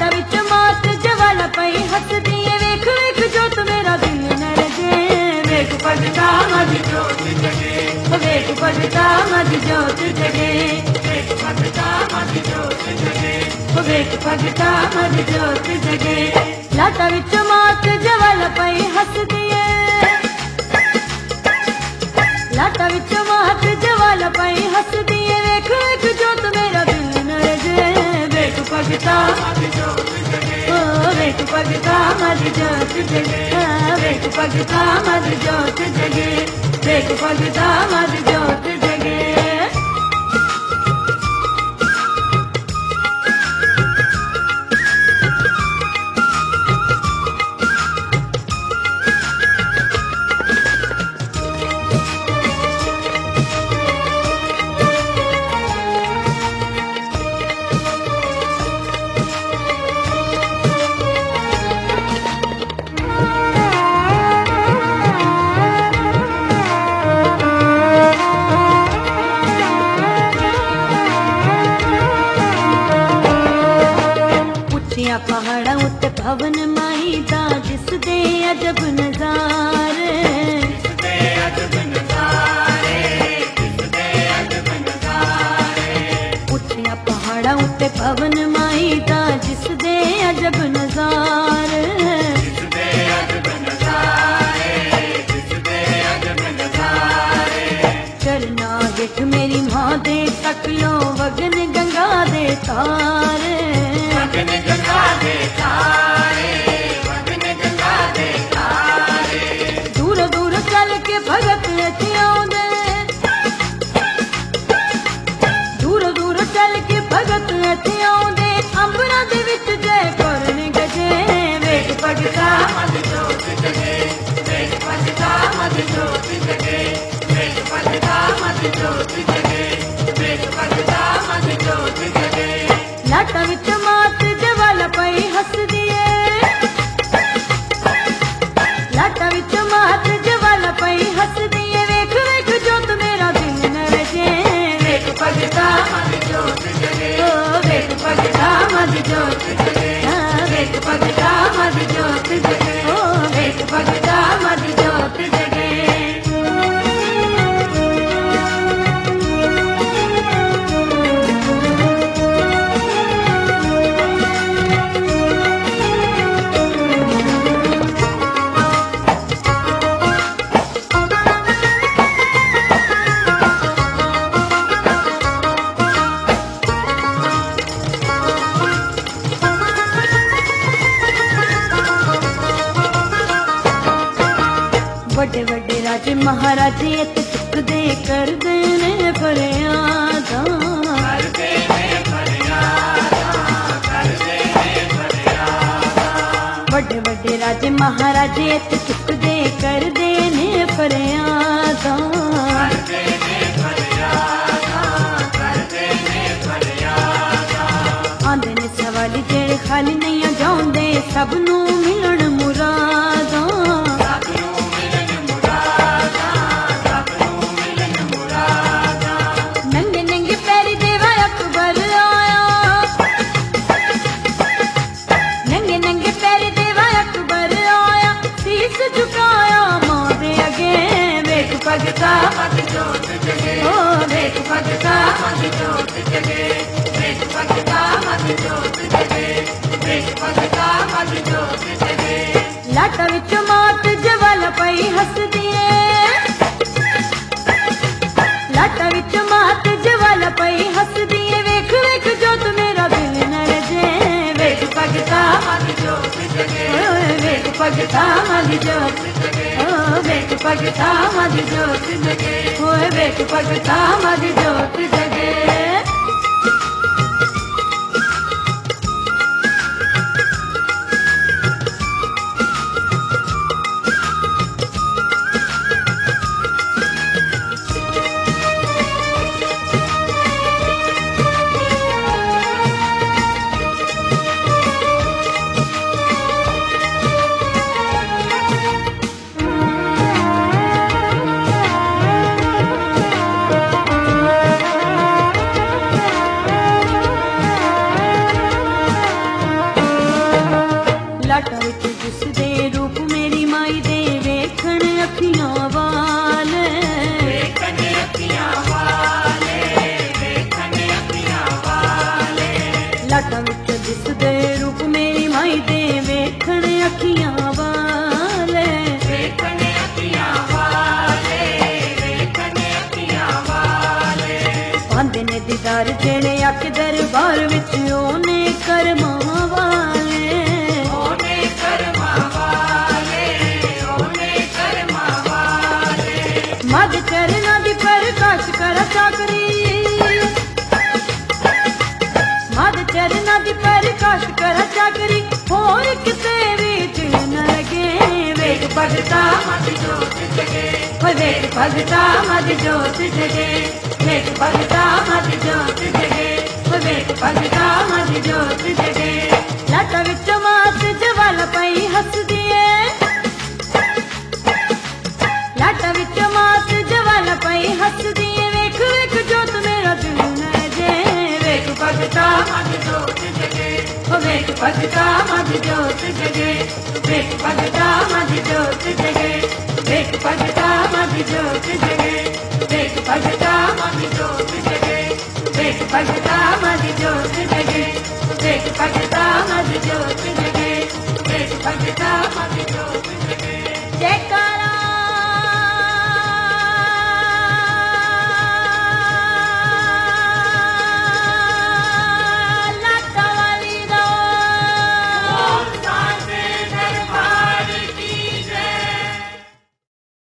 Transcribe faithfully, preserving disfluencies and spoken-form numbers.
लाटा विच मात जवाला पई हसदी है वेख वेख जोत मेरा दिल न रजे वेख भगता मद जोत जगे वेख भगता मद जोत जगे वेख भगता मद जोत जगे वेख भगता मद जोत जगे लाटा विच मात जवाला पई हसदी है लाटा विच मात जवाला पई हसदी है वेख वेख जोत मेरा दिल न रजे वेख भगता मद जोत जगे वेख भगता मद जोत जगे वेख भगता मद जोत जगे वेख भगता मद जोत जगे पहाड़ा उत्ते भवन माई दा दिसदे अजब नजारे दिसदे अजब नजारे दिसदे अजब नजारे उठिया पहाड़ा उत्ते भवन माई दा दिसदे अजब नजारे दिसदे अजब नजारे दिसदे अजब नजारे चरना हेठ मेरी मां दे तक लो वगन गंगा दे तारे वगन गंगा दे तारे वगन गंगा दे तारे दूर दूर चल के भगत इत्थे आउंदे दूर दूर चल के भगत इत्थे आउंदे अंबरां दे विच जय करन गजे वेख भगता मद जोत जगे वेख भगता मद जोत जगे वेख भगता मद जोत जगे वेख भगता मद जोत जगे लाटा विच मात जवाला पई हसदी है लाटा विच मात जवाला पई हसदी है वेख वेख जोत मेरा दिल न रजे वेख भगता मद जोत जगे वेख भगता मद जोत जगे वेख भगता मद जोत जगे वेख भगता मद जोत जगे बड़े बड़े राजे महाराजे इत्थे चुकदे करदे ने फरियादां करदे ने फरियादां करदे ने फरियादां बड़े बड़े राजे महाराजे इत्थे चुकदे करदे ने फरियादां करदे ने फरियादां करदे ने फरियादां आंदे ने सवाली जेड़े खाली नहीं जाउंदे सब नूं मिलण मुरादां भगता मद जोत जगे वेख भगता मद जोत जगे वेख भगता मद जोत जगे वेख भगता मद जोत जगे लाटा विच मात जवाला पई हसदी है लाटा विच मात जवाला पई हसदी है वेख वेख जोत मेरा दिल न रजे वेख भगता मद जोत जगे वेख भगता मद जोत जगे वेख भगता मद जोत जगे होए वेख भगता मद जोत जगे ਕਾਸ਼ ਕਰ ਚਾਕਰੀ ਹੋਰ ਕਿਤੇ ਵੀ ਦਿਲ ਨ ਲਗੇ ਵੇਖ ਭਗਤਾ ਮਦ ਜੋਤ ਜਗੇ ਓਏ ਵੇਖ ਭਗਤਾ ਮਦ ਜੋਤ ਜਗੇ ਵੇਖ ਭਗਤਾ ਮਦ ਜੋਤ ਜਗੇ ਓਏ ਵੇਖ ਭਗਤਾ ਮਦ ਜੋਤ ਜਗੇ ਲੱਟ ਵਿੱਚ ਮਾਤ ਜਵਲ ਪਈ ਹੱਸਦੀ ਏ ਲੱਟ ਵਿੱਚ ਮਾਤ ਜਵਲ ਪਈ ਹੱਸਦੀ ਏ ਵੇਖ ਵੇਖ ਜੋਤ ਮੇਰਾ ਦਿਲ ਨ ਜੇ ਵੇਖ ਭਗਤਾ ਮਦ ਜੋਤ ਜਗੇ ਓ ਵੇਖ ਭਗਤਾ ਮਦ ਜੋਤ ਜਗੇ ਵੇਖ ਭਗਤਾ ਮਦ ਜੋਤ ਜਗੇ ਵੇਖ ਭਗਤਾ ਮਦ ਜੋਤ ਜਗੇ ਵੇਖ ਭਗਤਾ ਮਦ ਜੋਤ ਜਗੇ ਵੇਖ ਭਗਤਾ ਮਦ ਜੋਤ ਜਗੇ ਵੇਖ ਭਗਤਾ ਮਦ ਜੋਤ ਜਗੇ ਵੇਖ ਭਗਤਾ ਮਦ ਜੋਤ